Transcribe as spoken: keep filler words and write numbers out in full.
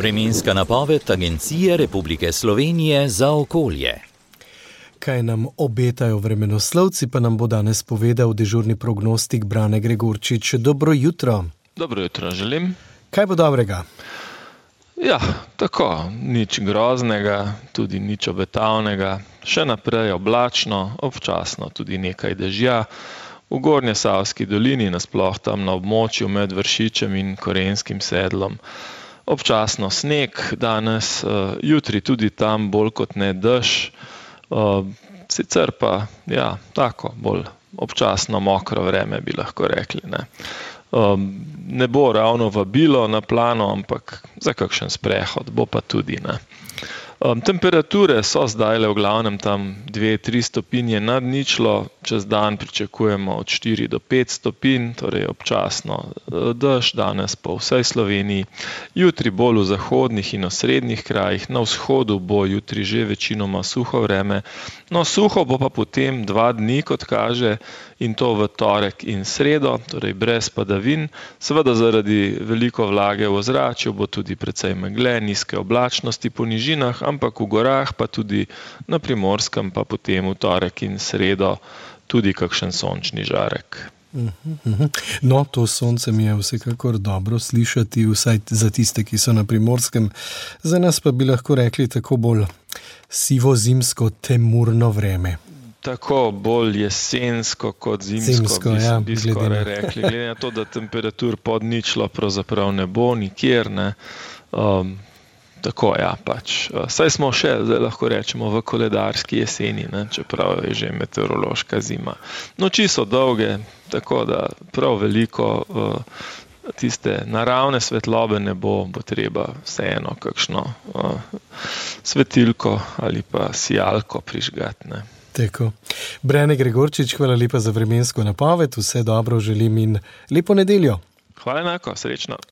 Vremenska napoved Agencije Republike Slovenije za okolje. Kaj nam obetajo vremenoslovci, pa nam bo danes povedal dežurni prognostik Brane Gregorčič. Dobro jutro. Dobro jutro želim. Kaj bo dobrega? Ja, tako, nič groznega, tudi nič obetavnega. Še naprej oblačno, občasno tudi nekaj dežja. V Gornjesavski dolini, nasploh tam na območju med Vršičem in Korenskim sedlom. Občasno sneg danes, jutri tudi tam bolj kot ne dež. Sicer pa, ja, tako, bolj občasno mokro vreme bi lahko rekli, ne. Ne bo ravno vabilo na plano, ampak za kakšen sprehod bo pa tudi, ne. Temperature so zdajle v glavnem tam dve, tri stopinje nad ničlo, čez dan pričakujemo od štiri do pet stopinj, torej občasno dež, danes po vsej Sloveniji. Jutri bolj v zahodnih in osrednjih krajih, na vzhodu bo jutri že večinoma suho vreme, no suho bo pa potem dva dni, kot kaže, in to v torek in sredo, torej brez padavin. Seveda zaradi veliko vlage v ozračju bo tudi precej megle, nizke oblačnosti po nižinah, ampak v gorah pa tudi na Primorskem pa potem v torek in sredo tudi kakšen sončni žarek. No, to sonce mi je vsekakor dobro slišati, vsaj za tiste, ki so na Primorskem. Za nas pa bi lahko rekli tako bolj sivo zimsko temurno vreme. Tako bolj jesensko kot zimsko, zimsko, bi, ja, bi skoraj rekli. Glede na to, da temperatur pod ničlo pravzaprav ne bo nikjer, ne. Um, tako, ja, pač. Saj smo še, zdaj lahko rečemo, v koledarski jeseni, ne, čeprav je že meteorološka zima. Noči so dolge, tako da prav veliko uh, tiste naravne svetlobe ne bo, bo treba vseeno kakšno uh, svetilko ali pa sijalko prižgati, ne. Tako. Brane Gregorčič, hvala lepa za vremensko napoved, vse dobro želim in lepo nedeljo. Hvala enako, srečno.